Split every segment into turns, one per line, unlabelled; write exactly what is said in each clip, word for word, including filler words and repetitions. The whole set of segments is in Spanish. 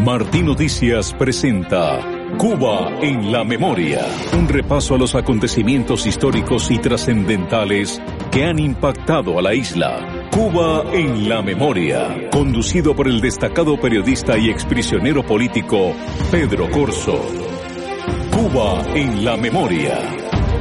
Martí Noticias presenta Cuba en la Memoria, un repaso a los acontecimientos históricos y trascendentales que han impactado a la isla. Cuba en la Memoria, conducido por el destacado periodista y exprisionero político Pedro Corzo. Cuba en la Memoria.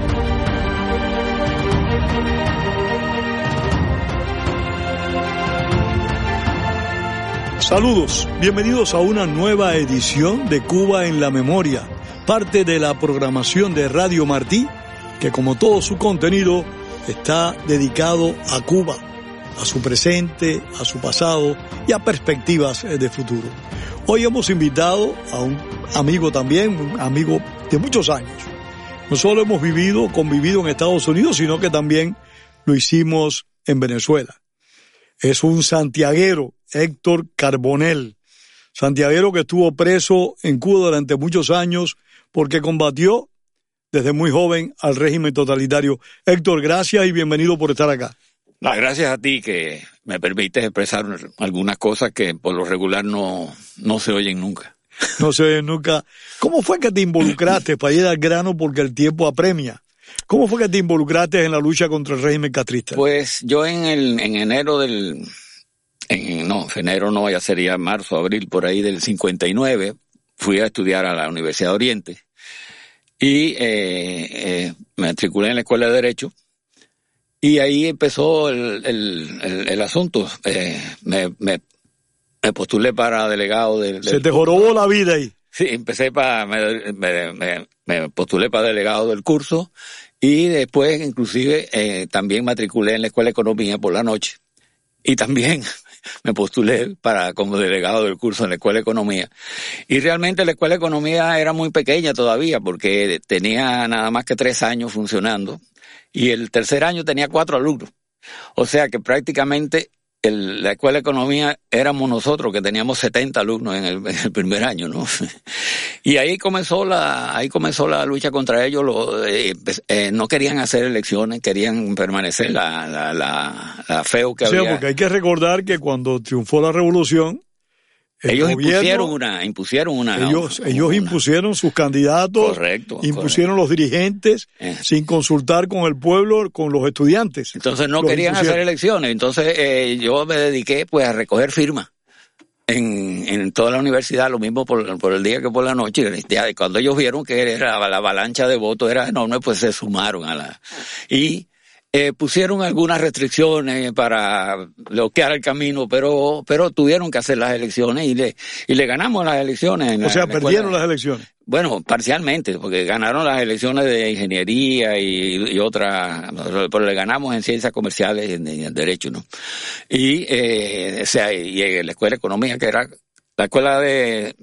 Saludos, bienvenidos a una nueva edición de Cuba en la Memoria, parte de la programación de Radio Martí, que como todo su contenido está dedicado a Cuba, a su presente, a su pasado y a perspectivas de futuro. Hoy hemos invitado a un amigo también, un amigo de muchos años. No solo hemos vivido, convivido en Estados Unidos, sino que también lo hicimos en Venezuela. Es un santiaguero, Héctor Carbonell, santiaguero que estuvo preso en Cuba durante muchos años porque combatió desde muy joven al régimen totalitario. Héctor, gracias y bienvenido por estar acá.
Las gracias a ti que me permites expresar algunas cosas que por lo regular no, no se oyen nunca.
No se oyen nunca. ¿Cómo fue que te involucraste, para ir al grano porque el tiempo apremia? ¿Cómo fue que te involucraste en la lucha contra el régimen castrista?
Pues yo en el en enero del... En, no, enero no, ya sería marzo, abril, por ahí del cincuenta y nueve, fui a estudiar a la Universidad de Oriente y eh, eh, me matriculé en la Escuela de Derecho y ahí empezó el, el, el, el asunto. Eh, me, me, me postulé para delegado del...
¿Se te jorobó la vida ahí?
Sí, empecé para... Me, me, me, me postulé para delegado del curso y después inclusive eh, también matriculé en la Escuela de Economía por la noche y también... me postulé para como delegado del curso en la Escuela de Economía. Y realmente la Escuela de Economía era muy pequeña todavía porque tenía nada más que tres años funcionando y el tercer año tenía cuatro alumnos. O sea que prácticamente el, la Escuela de Economía éramos nosotros que teníamos setenta alumnos en el, en el primer año, ¿no? Y ahí comenzó la, ahí comenzó la lucha contra ellos. Lo, eh, eh, no querían hacer elecciones, querían permanecer la, la, la, la feo que
o sea,
había.
Porque hay que recordar que cuando triunfó la revolución,
ellos
gobierno,
impusieron una, impusieron una.
Ellos,
una,
ellos
una,
impusieron sus candidatos,
correcto,
impusieron correcto. Los dirigentes, eh. sin consultar con el pueblo, con los estudiantes.
Entonces no querían impusieron. hacer elecciones. Entonces eh, yo me dediqué pues a recoger firmas en, en toda la universidad, lo mismo por, por el día que por la noche. Y cuando ellos vieron que era la avalancha de votos era enorme, pues se sumaron a la y Eh, pusieron algunas restricciones para bloquear el camino, pero pero tuvieron que hacer las elecciones y le y le ganamos las elecciones. En
o
la,
sea,
en la
perdieron
escuela.
las elecciones.
Bueno, parcialmente, porque ganaron las elecciones de ingeniería y, y otras, pero le ganamos en ciencias comerciales y en, en derecho, ¿no? Y, eh, o sea, y en la escuela de economía, que era la escuela de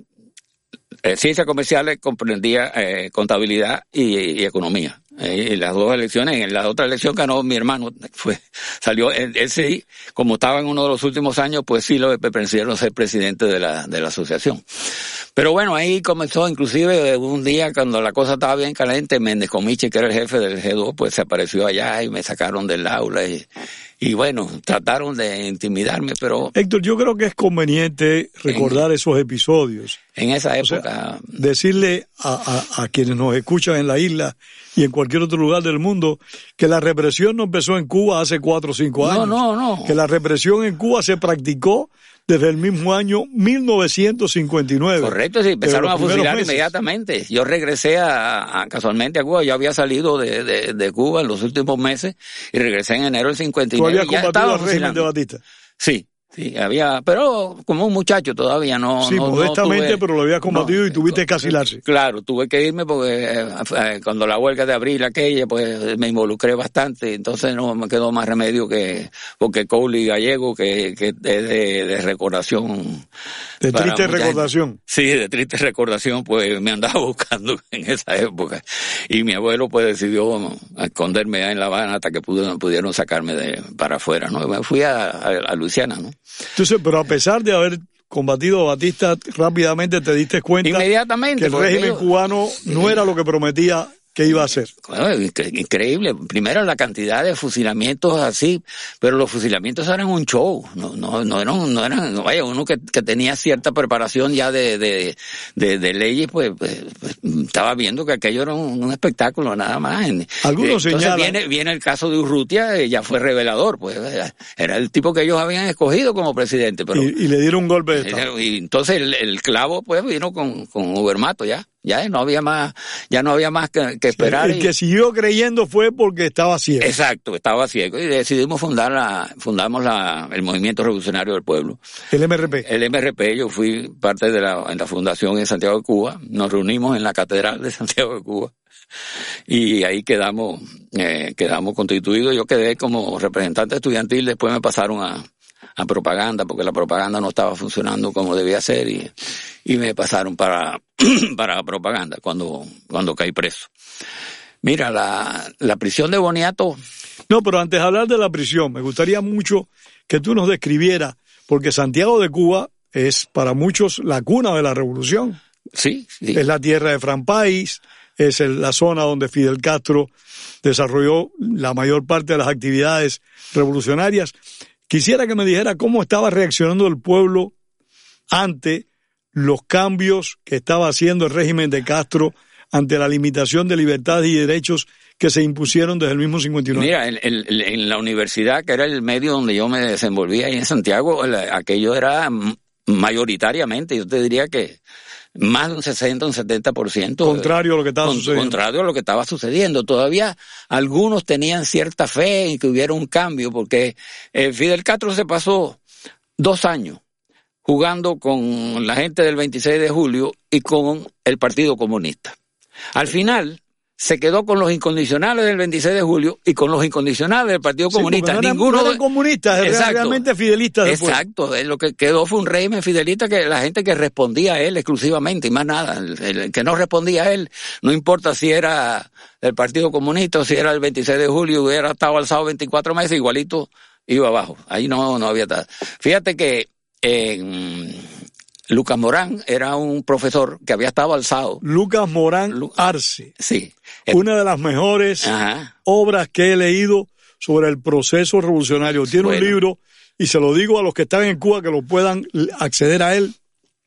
eh, ciencias comerciales, comprendía eh, contabilidad y, y economía. Eh, las dos elecciones, en la otra elección ganó mi hermano, fue, salió, él, él sí, como estaba en uno de los últimos años, pues sí lo prefirieron ser presidente de la, de la asociación. Pero bueno, ahí comenzó, inclusive un día cuando la cosa estaba bien caliente, Méndez Comiche, que era el jefe del G dos, pues se apareció allá y me sacaron del aula y, y bueno, trataron de intimidarme, pero...
Héctor, yo creo que es conveniente recordar en, esos episodios.
En esa época...
O sea, decirle a, a, a quienes nos escuchan en la isla y en cualquier otro lugar del mundo que la represión no empezó en Cuba hace cuatro o cinco años.
No, no, no.
Que la represión en Cuba se practicó desde el mismo año mil novecientos cincuenta y nueve.
Correcto, sí, empezaron a fusilar meses. inmediatamente. Yo regresé a, a casualmente a Cuba, yo había salido de, de, de Cuba en los últimos meses y regresé en enero del cincuenta y nueve.
¿Tú habías combatido al régimen de Batista?
Sí. Sí, había, pero como un muchacho todavía no.
Sí,
no,
modestamente,
no tuve,
pero lo había combatido no, y tuviste que asilarse.
Claro, tuve que irme porque eh, cuando la huelga de abril aquella, pues me involucré bastante, entonces no me quedó más remedio que, porque Cowley Gallego, que, que es de, de recordación.
De triste recordación.
Gente. Sí, de triste recordación, pues me andaba buscando en esa época. Y mi abuelo pues decidió esconderme allá en La Habana hasta que pudieron, pudieron sacarme de para afuera, ¿no? Me fui a, a, a Luisiana, ¿no?
Entonces, pero a pesar de haber combatido a Batista, rápidamente te diste cuenta
Inmediatamente,
que el régimen yo... cubano no era lo que prometía, que iba a hacer.
Bueno, increíble. Primero la cantidad de fusilamientos así, pero los fusilamientos eran un show. No, no, no eran, no eran, no, vaya, uno que, que tenía cierta preparación ya de, de, de, de leyes, pues, pues, pues estaba viendo que aquello era un, un espectáculo nada más.
Algunos
Entonces
señalan.
viene, viene el caso de Urrutia, ya fue revelador, pues, era el tipo que ellos habían escogido como presidente, pero.
Y, y le dieron un golpe de estado.
Y entonces el, el clavo, pues, vino con, con Ubermato ya. Ya no había más, ya no había más que, que esperar.
El
y...
que siguió creyendo fue porque estaba ciego.
Exacto, estaba ciego. Y decidimos fundar la, fundamos la, el Movimiento Revolucionario del Pueblo.
El M R P.
El M R P, yo fui parte de la, en la fundación en Santiago de Cuba. Nos reunimos en la Catedral de Santiago de Cuba. Y ahí quedamos, eh, quedamos constituidos. Yo quedé como representante estudiantil, después me pasaron a, a propaganda, porque la propaganda no estaba funcionando como debía ser, y, y me pasaron para, para propaganda cuando, cuando caí preso. Mira, la, la prisión de Boniato.
No, pero antes de hablar de la prisión, me gustaría mucho que tú nos describieras, porque Santiago de Cuba es para muchos la cuna de la revolución.
Sí, sí.
Es la tierra de Fran Páez, es el, la zona donde Fidel Castro desarrolló la mayor parte de las actividades revolucionarias. Quisiera que me dijera cómo estaba reaccionando el pueblo ante los cambios que estaba haciendo el régimen de Castro, ante la limitación de libertades y derechos que se impusieron desde el mismo cincuenta y nueve.
Mira, en, en, en la universidad, que era el medio donde yo me desenvolvía ahí en Santiago, aquello era mayoritariamente, yo te diría que más de un sesenta, un setenta por ciento.
Contrario a lo que estaba
con,
sucediendo.
Contrario a lo que estaba sucediendo. Todavía algunos tenían cierta fe en que hubiera un cambio, porque eh, Fidel Castro se pasó dos años jugando con la gente del veintiséis de julio y con el Partido Comunista. Al final se quedó con los incondicionales del veintiséis de julio y con los incondicionales del Partido
Sí,
Comunista.
no eran,
Ninguno
no eran
de...
comunistas, eran realmente fidelistas. Después.
Exacto, lo que quedó fue un régimen fidelista, que la gente que respondía a él exclusivamente y más nada. El, el que no respondía a él, no importa si era el Partido Comunista o si era el veintiséis de julio, hubiera estado alzado veinticuatro meses, igualito iba abajo. Ahí no, no había nada. Fíjate que en... Lucas Morán era un profesor que había estado alzado.
Lucas Morán
Lu-
Arce.
Sí.
Una de las mejores
Ajá.
obras que he leído sobre el proceso revolucionario. Tiene
Bueno.
un libro, y se lo digo a los que están en Cuba que lo puedan acceder a él.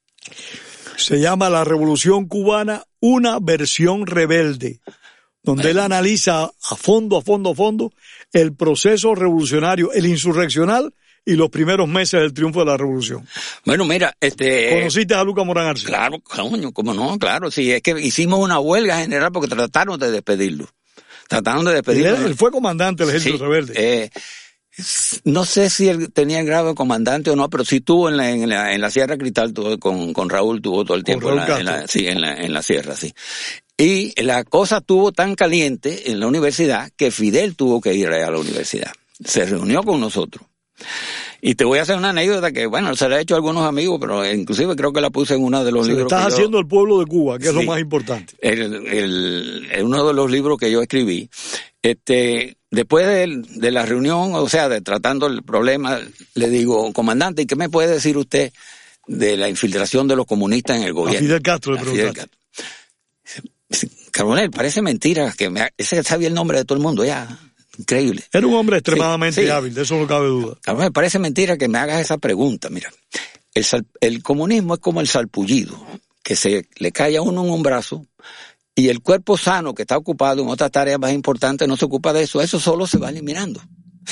Se llama La Revolución Cubana, una versión rebelde, donde él analiza a fondo, a fondo, a fondo el proceso revolucionario, el insurreccional, y los primeros meses del triunfo de la revolución.
Bueno, mira, este...
¿Conociste a Lucas Morán Arce?
Claro, coño, cómo no, claro, sí, es que hicimos una huelga general porque trataron de despedirlo. Trataron de despedirlo.
Él, él fue comandante del ejército
Sí,
rebelde.
Eh, no sé si él tenía el grado de comandante o no, pero sí tuvo en la, en la, en la Sierra Cristal, tuvo, con, con Raúl tuvo todo el tiempo en la, en la, sí, en la, en la Sierra, sí. Y la cosa estuvo tan caliente en la universidad que Fidel tuvo que ir a la universidad. Se reunió con nosotros. Y te voy a hacer una anécdota que, bueno, se la he hecho a algunos amigos, pero inclusive creo que la puse en uno de los
Se
libros.
estás
que yo,
haciendo el pueblo de Cuba, que
sí,
es lo más importante.
El, el, el, uno de los libros que yo escribí, este, después de, de la reunión, o sea, de tratando el problema, le digo, comandante, ¿y qué me puede decir usted de la infiltración de los comunistas en el gobierno?
A Fidel Castro le
A Fidel
preguntaste.
Castro. Carbonell, parece mentira que me, ese sabía el nombre de todo el mundo ya. Increíble.
Era un hombre extremadamente
sí, sí.
hábil, de eso no cabe duda.
A mí me parece mentira que me hagas esa pregunta. Mira, el, sal, el comunismo es como el salpullido, que se le cae a uno en un brazo y el cuerpo sano que está ocupado en otras tareas más importantes no se ocupa de eso. Eso solo se va eliminando.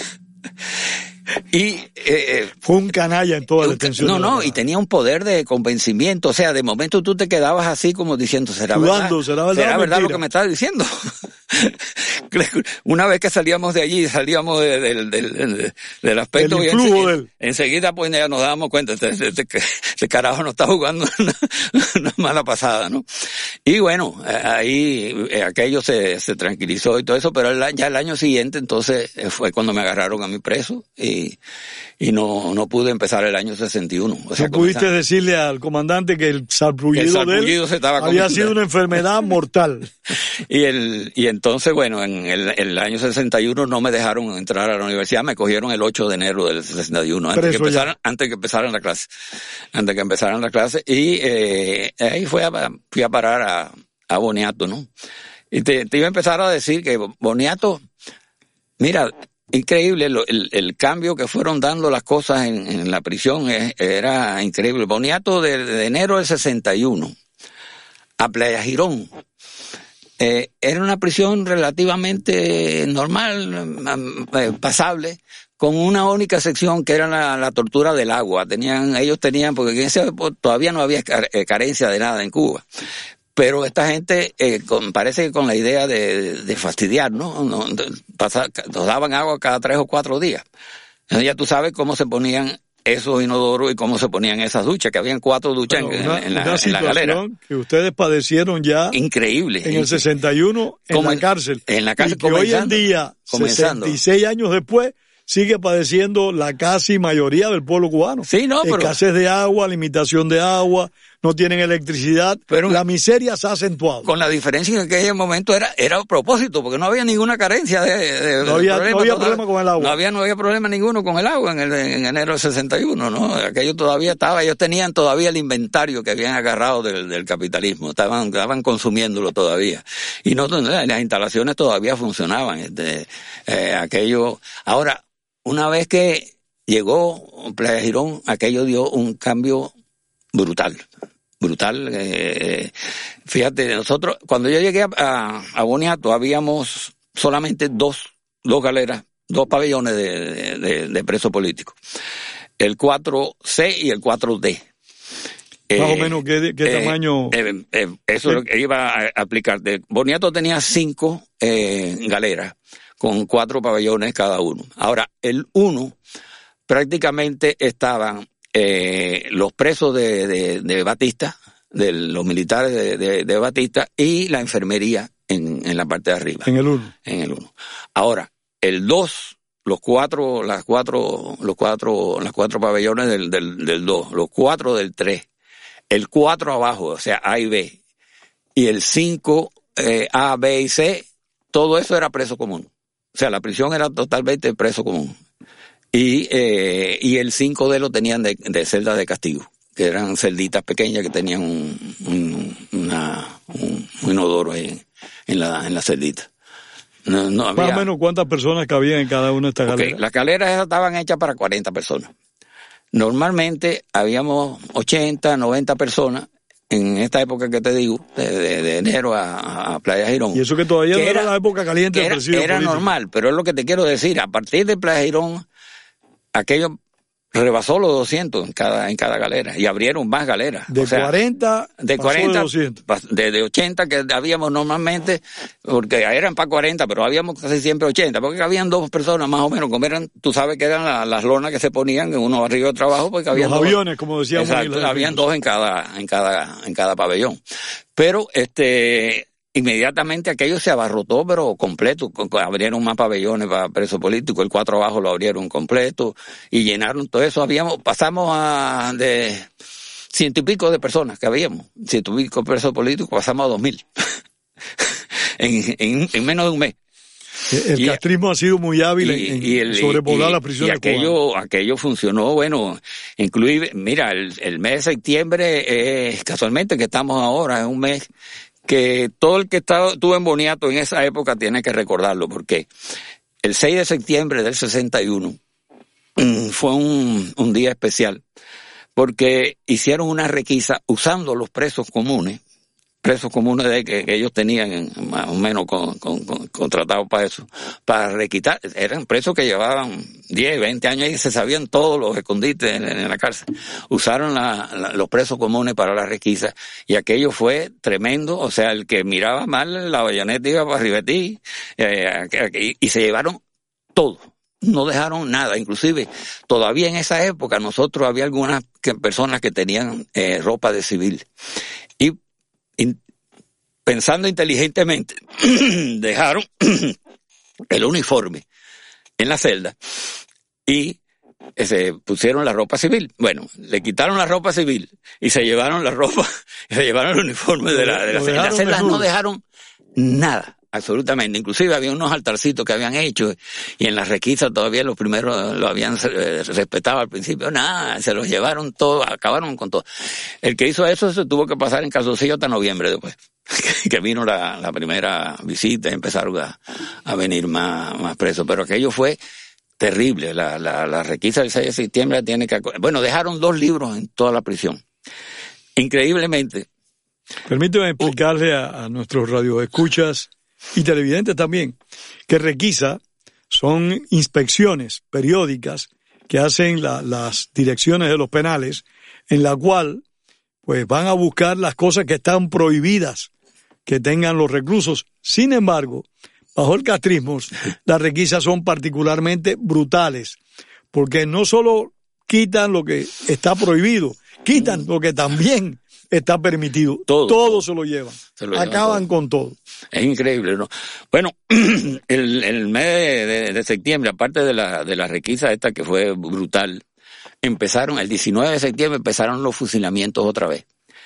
Y eh,
fue un canalla en toda la extensión.
No,
de la
no,
verdad.
y tenía un poder de convencimiento. O sea, de momento tú te quedabas así como diciendo, ¿será
Dudando,
verdad?
¿será verdad,
¿Será verdad
mentira?
lo que me estás diciendo? Una vez que salíamos de allí, salíamos de, de, de, de, del aspecto
el
y
influjo
enseguida,
de él.
enseguida pues ya nos dábamos cuenta de, de, de que este carajo no está jugando una, una mala pasada, ¿no? Y bueno, ahí aquello se, se tranquilizó y todo eso, pero el, ya el año siguiente entonces fue cuando me agarraron a mí preso y, y no, no pude empezar el año sesenta y uno. O sea,
¿No pudiste
comenzar...
decirle al comandante que el salpullido,
el salpullido
de él
se estaba
había
comiendo.
sido una enfermedad mortal?
Y el y entonces, bueno, en el, el año sesenta y uno no me dejaron entrar a la universidad, me cogieron el ocho de enero del sesenta y uno, antes que empezaran, antes que empezaran la clase, antes que empezaran la clase, y eh, ahí fui a, fui a parar a, a Boniato, ¿no? Y te, te iba a empezar a decir que Boniato, mira, increíble lo, el, el cambio que fueron dando las cosas en, en la prisión, es, era increíble. Boniato de, de enero del sesenta y uno a Playa Girón, eh, era una prisión relativamente normal, eh, pasable, con una única sección que era la, la tortura del agua. Tenían, ellos tenían, porque en ese todavía no había carencia de nada en Cuba. Pero esta gente, eh, con, parece que con la idea de, de fastidiar, ¿no? no de, pasar, nos daban agua cada tres o cuatro días. Entonces ya tú sabes cómo se ponían esos inodoros y cómo se ponían esas duchas, que habían cuatro duchas bueno, en, una, en, la,
una
en la galera.
Que ustedes padecieron ya.
Increíble.
En el sesenta y uno en
como
la cárcel.
En la cárcel,
y que hoy en día,
comenzando.
sesenta y seis años después, sigue padeciendo la casi mayoría del pueblo cubano.
Sí, no, pero...
Escasez de agua, limitación de agua, no tienen electricidad, pero la miseria se ha acentuado.
Con la diferencia en aquel momento era era a propósito, porque no había ninguna carencia de, de
no había,
problema,
no había problema con el agua.
No había, no había problema ninguno con el agua en, el, en enero del sesenta y uno, ¿no? Aquello todavía estaba, ellos tenían todavía el inventario que habían agarrado del, del capitalismo, estaban, estaban consumiéndolo todavía. Y no, las instalaciones todavía funcionaban, este, eh, aquello, ahora, una vez que llegó Playa Girón, aquello dio un cambio brutal, brutal. Eh, fíjate, nosotros, cuando yo llegué a, a, a Boniato, habíamos solamente dos, dos galeras, dos pabellones de, de, de, de presos políticos. El cuatro C y el cuatro D.
Más eh, o menos, ¿qué, qué eh, tamaño?
Eh, eh, eso es lo que iba a aplicar. Boniato tenía cinco eh, galeras, con cuatro pabellones cada uno. Ahora, el uno, prácticamente estaban eh, los presos de, de, de Batista, de los militares de, de, de Batista, y la enfermería en, en la parte de arriba.
En el uno.
En el uno. Ahora, el dos, los cuatro, las cuatro, los cuatro, las cuatro pabellones del, del, del dos, los cuatro del tres, el cuatro abajo, o sea, A y B, y el cinco, eh, A, B y C, todo eso era preso común. O sea, la prisión era totalmente preso común. Y eh, y el cinco D lo tenían de, de celdas de castigo, que eran celditas pequeñas que tenían un, un, una, un, un inodoro ahí en la, en la celdita. No, no había...
Más o menos, ¿cuántas personas cabían en cada una de estas
okay,
galeras?
Las galeras estaban hechas para cuarenta personas. Normalmente habíamos ochenta, noventa personas. En esta época que te digo, de, de, de enero a, a Playa Girón.
Y eso que todavía
que
no era,
era
la época caliente del presidio
Era
político.
normal, pero es lo que te quiero decir. A partir de Playa Girón, aquello rebasó los doscientos en cada en cada galera y abrieron más galeras.
De
o sea,
cuarenta,
de cuarenta,
de doscientos.
De, de ochenta que habíamos normalmente, porque eran para cuarenta, pero habíamos casi siempre ochenta, porque habían dos personas más o menos, como eran, tú sabes que eran la, las lonas que se ponían uno arriba y otro abajo, porque habían
los
dos,
aviones, como decíamos.
Exacto, habían dos en cada en cada en cada pabellón. Pero este inmediatamente aquello se abarrotó, pero completo. Abrieron más pabellones para presos políticos, el cuatro abajo lo abrieron completo y llenaron todo eso. Habíamos, pasamos a de ciento y pico de personas que habíamos, ciento y pico presos políticos, pasamos a dos mil en, en, en menos de un mes.
El y, castrismo ha sido muy hábil y, en, y el, en sobrepoblar las prisiones.
Y aquello, aquello funcionó, bueno, incluye, mira, el, el mes de septiembre, eh, casualmente que estamos ahora, es un mes que todo el que estaba, estuvo en Boniato en esa época tiene que recordarlo, porque el seis de septiembre del sesenta y uno fue un, un día especial, porque hicieron una requisa usando los presos comunes, presos comunes de que, que ellos tenían más o menos con, con, con, contratados para eso, para requitar, eran presos que llevaban diez, veinte años y se sabían todos los escondites en, en la cárcel. Usaron la, la, los presos comunes para la requisa y aquello fue tremendo, o sea, el que miraba mal la bayoneta iba para arriba de ti, eh, y, y se llevaron todo. No dejaron nada, inclusive todavía en esa época nosotros había algunas que, personas que tenían eh, ropa de civil y In, pensando inteligentemente, dejaron el uniforme en la celda y se pusieron la ropa civil. Bueno, le quitaron la ropa civil y se llevaron la ropa, y se llevaron el uniforme de la, de la celda. En las celdas no dejaron nada, absolutamente. Inclusive había unos altarcitos que habían hecho y en las requisas todavía los primeros lo habían eh, respetado al principio. Nada, se los llevaron todos, acabaron con todo. El que hizo eso se tuvo que pasar en calzoncillo hasta noviembre después. Que vino la, la primera visita y empezaron a, a venir más, más presos. Pero aquello fue terrible. La, la, la requisa del seis de septiembre tiene que... Bueno, dejaron dos libros en toda la prisión. Increíblemente.
Permíteme explicarle a, a nuestros radioescuchas y televidentes también que requisa son inspecciones periódicas que hacen la, las direcciones de los penales, en la cual pues van a buscar las cosas que están prohibidas que tengan los reclusos. Sin embargo, bajo el castrismo, las requisas son particularmente brutales, porque no solo quitan lo que está prohibido, quitan lo que también está permitido. Todo, todo se lo llevan. Se lo Acaban llevan todo. Con todo.
Es increíble, ¿no? Bueno, el, el mes de, de, de septiembre, aparte de la, de la requisa esta que fue brutal, empezaron, el diecinueve de septiembre empezaron los fusilamientos otra vez.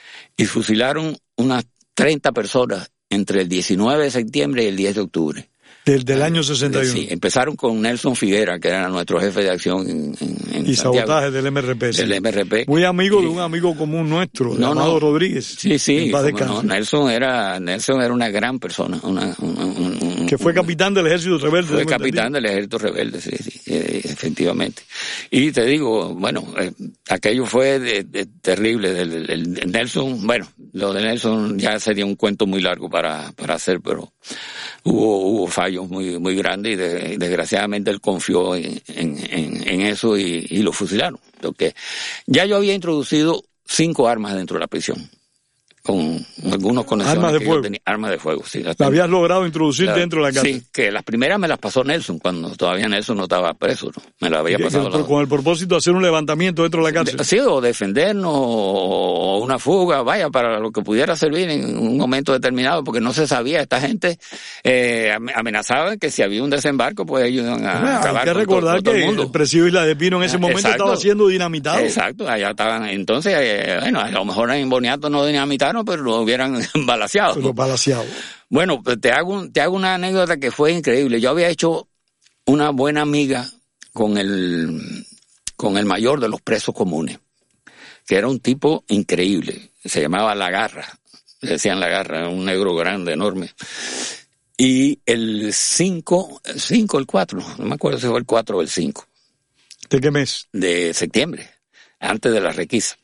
Y fusilaron unas treinta personas entre el diecinueve de septiembre y el diez de octubre.
Del, del año sesenta y uno.
Sí, empezaron con Nelson Figuera, que era nuestro jefe de acción en, en
y
Santiago,
sabotaje del M R P.
Del M R P.
Muy amigo
y,
de un amigo común nuestro,
no,
llamado
no,
Rodríguez.
Sí, sí.
No,
Nelson era Nelson era una gran persona. Una, una, un, un,
que fue capitán del ejército rebelde.
Fue capitán del ejército rebelde, sí, sí, eh, efectivamente. Y te digo, bueno, eh, aquello fue de, de, terrible. El, el, el Nelson, bueno, lo de Nelson ya sería un cuento muy largo para, para hacer, pero hubo, hubo fallos muy, muy grandes y de, desgraciadamente él confió en, en, en, en eso y, y lo fusilaron. Porque ya yo había introducido cinco armas dentro de la prisión. Con algunos conexiones.
Armas de
que
fuego.
Yo tenía, armas de fuego, sí.
¿La habías logrado introducir
la,
dentro de la cárcel?
Sí, que las primeras me las pasó Nelson, cuando todavía Nelson no estaba preso, ¿no? Me la había pasado.
Que, la... Con el propósito de hacer un levantamiento dentro de la cárcel.
De, sí, o defendernos, o una fuga, vaya, para lo que pudiera servir en un momento determinado, porque no se sabía. Esta gente eh, amenazaba que si había un desembarco, pues ellos iban a
bueno,
acabar
hay que
con
recordar
todo, todo
que
el mundo.
El presidio Isla de Pino en ese momento Exacto. estaba siendo dinamitado.
Exacto, allá estaban. Entonces, eh, bueno, a lo mejor en Boniato no dinamitaron, pero lo hubieran balaseado.
Lo balaseado.
Bueno, pues te hago, te hago una anécdota que fue increíble. Yo había hecho una buena amiga con el, con el mayor de los presos comunes, que era un tipo increíble. Se llamaba La Garra. Le decían La Garra, un negro grande, enorme. Y el cinco, el cinco, el cuatro, no me acuerdo si fue el cuatro o el cinco.
¿De qué mes?
De septiembre, antes de la requisa.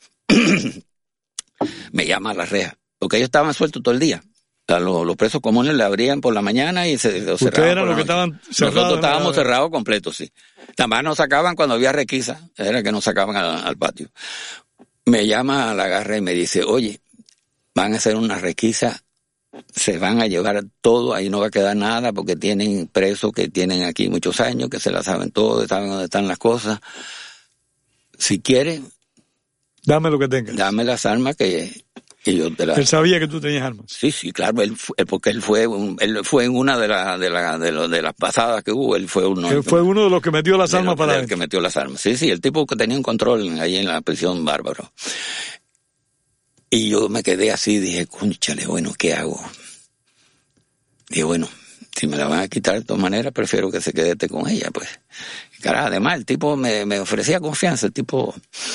Me llama a la reja, porque ellos estaban sueltos todo el día. O sea, los, los presos comunes le abrían por la mañana y se los cerraban.
¿Ustedes eran los que estaban cerrados?
Nosotros estábamos cerrados completos, sí. También nos sacaban cuando había requisa, era que nos sacaban al, al patio. Me llama a La Garra y me dice, oye, van a hacer una requisa, se van a llevar todo, ahí no va a quedar nada, porque tienen presos que tienen aquí muchos años, que se la saben todo, saben dónde están las cosas. Si quieres,
dame lo que tengas.
Dame las armas que, que yo te las...
Él sabía que tú tenías armas.
Sí, sí, claro, él fue, porque él fue, un, él fue en una de las de la, de, lo, de las pasadas que hubo, él fue uno.
Él fue uno de los que metió las armas para
él. El que metió las armas. Sí, sí, el tipo que tenía un control ahí en la prisión bárbaro. Y yo me quedé así, dije, cónchale, bueno, ¿qué hago? Dije, bueno, si me la van a quitar de todas maneras, prefiero que se quede con ella, pues. Carajo, además, el tipo me, me ofrecía confianza, el tipo...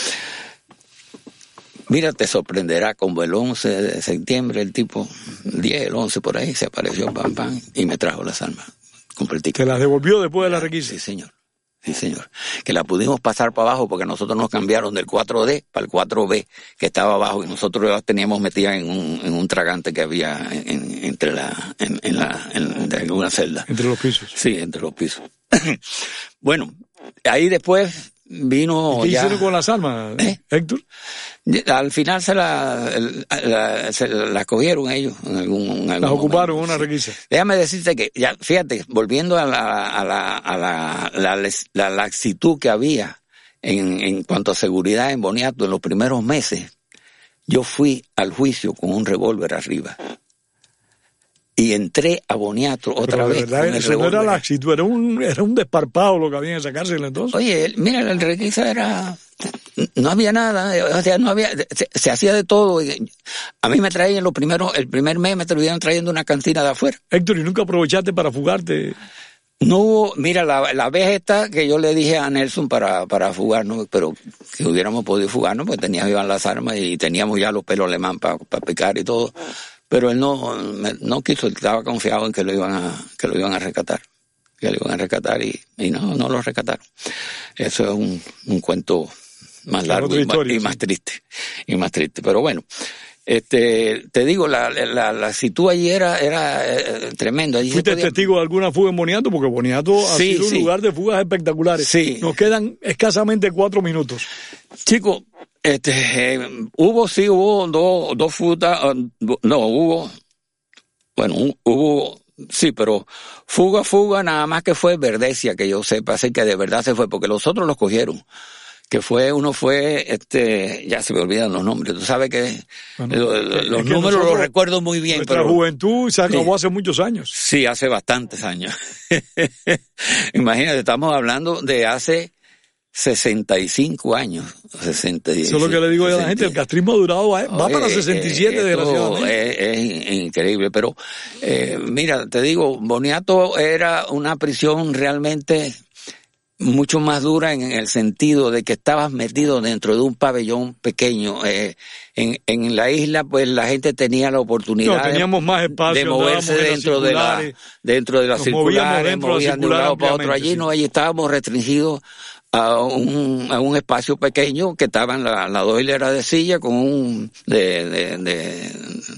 Mira, te sorprenderá, como el once de septiembre, el tipo, el diez, el once por ahí, se apareció, pam, pam, y me trajo las armas, completica.
¿Te las devolvió después de la requisa?
Sí, señor. Sí, señor. Que la pudimos pasar para abajo porque nosotros nos cambiaron del cuatro D para el cuatro B, que estaba abajo, y nosotros las teníamos metidas en un, en un tragante que había en, en, entre la, en, en la, en, en alguna celda.
Entre los pisos.
Sí, entre los pisos. Bueno, ahí después vino.
¿Y qué
ya...
hicieron con las armas, ¿Eh? Héctor?
Al final se la, la, se la cogieron ellos. En algún, en algún
las ocuparon en una
sí.
requisa.
Déjame decirte que, ya, fíjate, volviendo a la, a la, a la, la, la, la laxitud que había en, en cuanto a seguridad en Boniato en los primeros meses, yo fui al juicio con un revólver arriba. Y entré a Boniato otra
Pero de
vez.
verdad, eso no era laxitud, era un, era un desparpado lo que había en esa cárcel entonces.
Oye, mira, el requisa era no había nada, o sea, no había, se, se hacía de todo. A mí me traían los primeros, el primer mes me estuvieron trayendo una cantina de afuera.
Héctor, ¿y nunca aprovechaste para fugarte?
No hubo, mira, la, la vez esta que yo le dije a Nelson para, para fugarnos, pero que hubiéramos podido fugarnos, pues teníamos las armas y teníamos ya los pelos alemán para pa picar y todo, pero él no, no quiso, él estaba confiado en que lo iban a, que lo iban a rescatar, que lo iban a rescatar y, y no, no lo rescataron. Eso es un, un cuento más largo y más, historia, y más sí. triste, y más triste, pero bueno. Este, te digo, la, la, la actitud allí era, era eh, tremendo. Allí
¿Fuiste
podía...
testigo de alguna fuga en Boniato? Porque Boniato ha
sí,
sido
sí.
un lugar de fugas espectaculares.
Sí.
Nos quedan escasamente cuatro minutos.
Chicos, este, eh, hubo, sí, hubo dos, dos fugas, uh, no, hubo, bueno, un, hubo, sí, pero fuga, fuga, nada más que fue Verdesia, que yo sepa, así que de verdad se fue, porque los otros los cogieron. Que fue, uno fue, este, ya se me olvidan los nombres, tú sabes que bueno, lo, lo, los que números los recuerdo muy bien.
Nuestra
pero
juventud se acabó sí. hace muchos años.
Sí, hace bastantes años. Imagínate, estamos hablando de hace sesenta y cinco años. sesenta y cinco,
eso es lo que le digo a la gente, el castrismo ha durado, va Oye, para sesenta y siete, eh, desgraciadamente.
Es, es increíble, pero eh, mira, te digo, Boniato era una prisión realmente mucho más dura en el sentido de que estabas metido dentro de un pabellón pequeño. Eh, en, en la isla, pues la gente tenía la oportunidad
no, teníamos
de,
más espacio,
de moverse dentro de la dentro de las circulares, movían de un lado para otro. Allí sí. no, allí estábamos restringidos a un, a un espacio pequeño que estaban la, la dos hileras de silla con un de, de, de,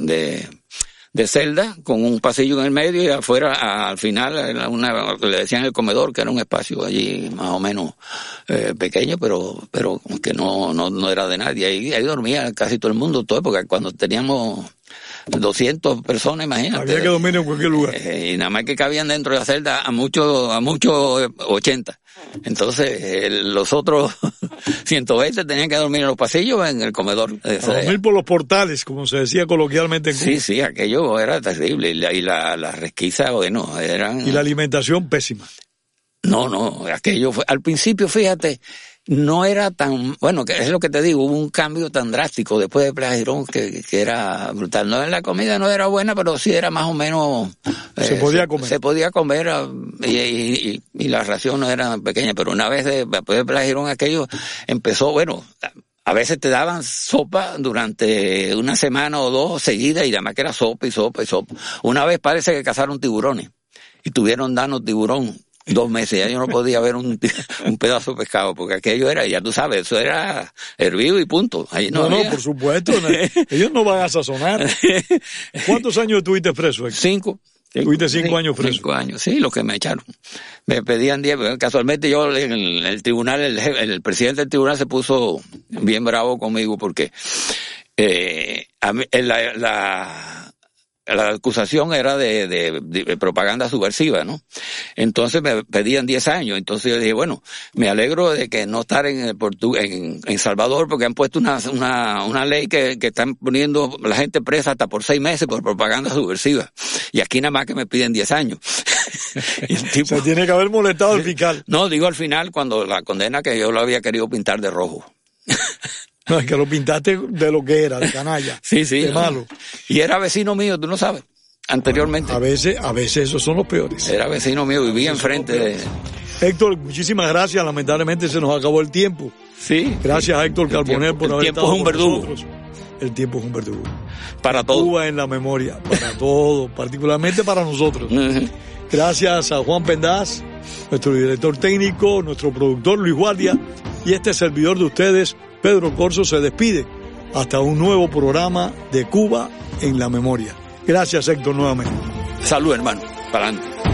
de de celda, con un pasillo en el medio y afuera, al final, una, le decían el comedor, que era un espacio allí más o menos eh, pequeño, pero pero que no, no no era de nadie. Ahí, ahí dormía casi todo el mundo, todo, porque cuando teníamos doscientas personas, imagínate.
Había que dormir en cualquier lugar.
Eh, y nada más que cabían dentro de la celda a muchos, a muchos ochenta. Entonces, eh, los otros ciento veinte tenían que dormir en los pasillos o en el comedor.
A dormir por los portales, como se decía coloquialmente en Cuba.
Sí, sí, aquello era terrible. Y la, y la, la resquisa, bueno, eran...
Y la alimentación pésima.
No, no, aquello fue... Al principio, fíjate, no era tan... Bueno, que es lo que te digo, hubo un cambio tan drástico después de Playa Girón que, que era brutal. No, la comida no era buena, pero sí era más o menos...
Se eh, podía comer.
Se, se podía comer y, y, y, y las raciones no eran pequeñas, pero una vez de, después de Playa Girón aquello empezó, bueno... A veces te daban sopa durante una semana o dos seguidas y además que era sopa y sopa y sopa. Una vez parece que cazaron tiburones y tuvieron dano tiburón dos meses. Ya yo no podía ver un, un pedazo de pescado porque aquello era, ya tú sabes, eso era hervido y punto. Ahí no,
no,
había...
no, por supuesto. No, ellos no van a sazonar. ¿Cuántos años estuviste preso?
Cinco.
Tuviste cinco sí, años preso.
Cinco años, sí, los que me echaron. Me pedían diez, casualmente yo en el, el tribunal, el, el presidente del tribunal se puso bien bravo conmigo porque eh, a mí, la, la, la acusación era de, de, de propaganda subversiva, ¿no? Entonces me pedían diez años, entonces yo dije, bueno, me alegro de que no estar en, el Portu en, en Salvador porque han puesto una, una, una ley que, que están poniendo la gente presa hasta por seis meses por propaganda subversiva. Y aquí nada más que me piden diez años.
Y el tipo, se tiene que haber molestado el fiscal.
No, digo al final cuando la condena que yo lo había querido pintar de rojo.
No, es que lo pintaste de lo que era, de canalla.
Sí, sí.
De
no.
malo.
Y era vecino mío, tú no sabes, anteriormente.
A veces, a veces esos son los peores.
Era vecino mío, vivía enfrente de...
Héctor, muchísimas gracias. Lamentablemente se nos acabó el tiempo.
Sí.
Gracias, Héctor Carbonell, por haber estado con nosotros. El tiempo es un verdugo.
Para todo.
Cuba en la memoria, para todo, particularmente para nosotros. Uh-huh. Gracias a Juan Pendaz, nuestro director técnico, nuestro productor Luis Guardia y este servidor de ustedes, Pedro Corso, se despide hasta un nuevo programa de Cuba en la memoria. Gracias, Héctor, nuevamente.
Salud, hermano. Para adelante.